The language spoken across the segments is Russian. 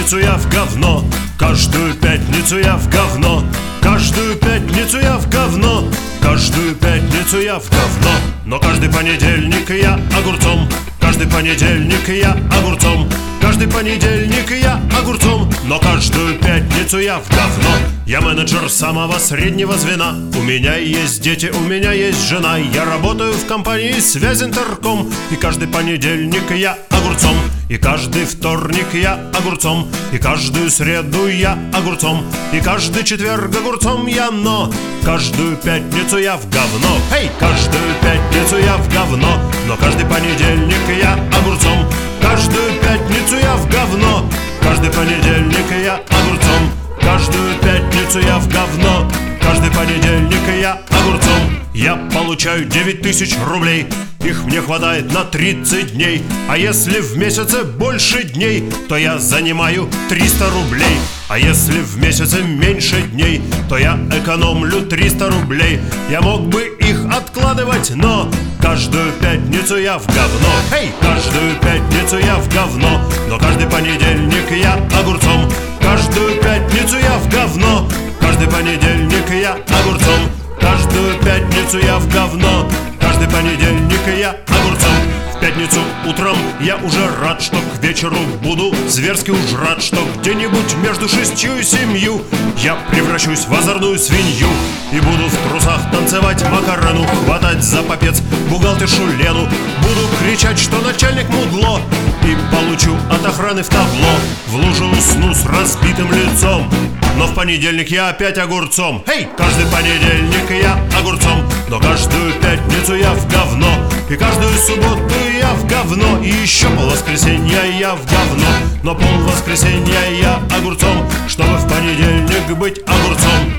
пятницу я в говно, каждую пятницу я в говно, каждую пятницу я в говно, каждую пятницу я в говно. Но каждый понедельник я огурцом, каждый понедельник я огурцом, каждый понедельник я огурцом, но каждую пятницу я в говно. Я менеджер самого среднего звена, у меня есть дети, у меня есть жена, я работаю в компании Связинтерком, и каждый понедельник я огурцом, и каждый вторник я огурцом, и каждую среду я огурцом, и каждый четверг огурцом я, но каждую пятницу я в говно. Эй, каждую пятницу я в говно, но каждый понедельник я огурцом, каждую пятницу я в говно, каждый понедельник я огурцом, каждую пятницу я в говно, каждый понедельник я огурцом. Я получаю 9000 рублей, их мне хватает на 30 дней. А если в месяце больше дней, то я занимаю 300 рублей. А если в месяце меньше дней, то я экономлю 300 рублей. Я мог бы их откладывать, но каждую пятницу я в говно. Эй, каждую пятницу я в говно, но каждый понедельник я огурцом, каждую пятницу я в говно, каждый понедельник я огурцом, каждую пятницу я в говно, каждый понедельник я огурцом. В пятницу утром я уже рад, что к вечеру буду зверски уж рад, что где-нибудь между 6 и 7 я превращусь в озорную свинью и буду в трусах танцевать Макарену, хватать за попец бухгалтершу Лену, буду кричать, что начальник мудло, и получу от охраны в табло, в лужу усну с разбитым лицом. Но в понедельник я опять огурцом. Эй, каждый понедельник я огурцом, но каждую пятницу я в говно, и каждую субботу я в говно, и еще полвоскресенья я в говно, но полвоскресенья я огурцом, чтобы в понедельник быть огурцом.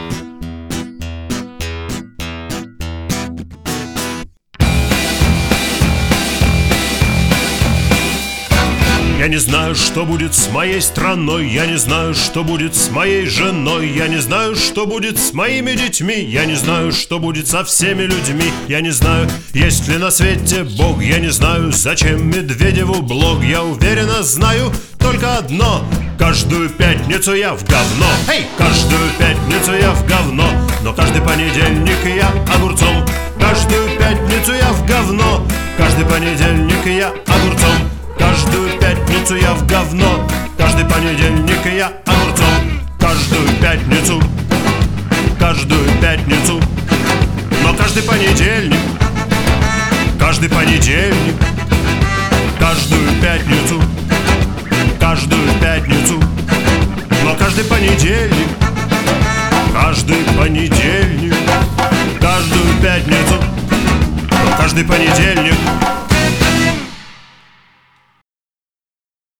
Я не знаю, что будет с моей страной, я не знаю, что будет с моей женой, я не знаю, что будет с моими детьми, я не знаю, что будет со всеми людьми, я не знаю, есть ли на свете Бог, я не знаю, зачем Медведеву блог, я уверенно знаю только одно: каждую пятницу я в говно. Эй, каждую пятницу я в говно, но каждый понедельник я огурцом, каждую пятницу я в говно, каждый понедельник я огурцом, каждую пятницу я в говно, каждый понедельник я огурцом, каждую пятницу, но каждый понедельник, каждую пятницу, но каждый понедельник, каждую пятницу, но каждый понедельник.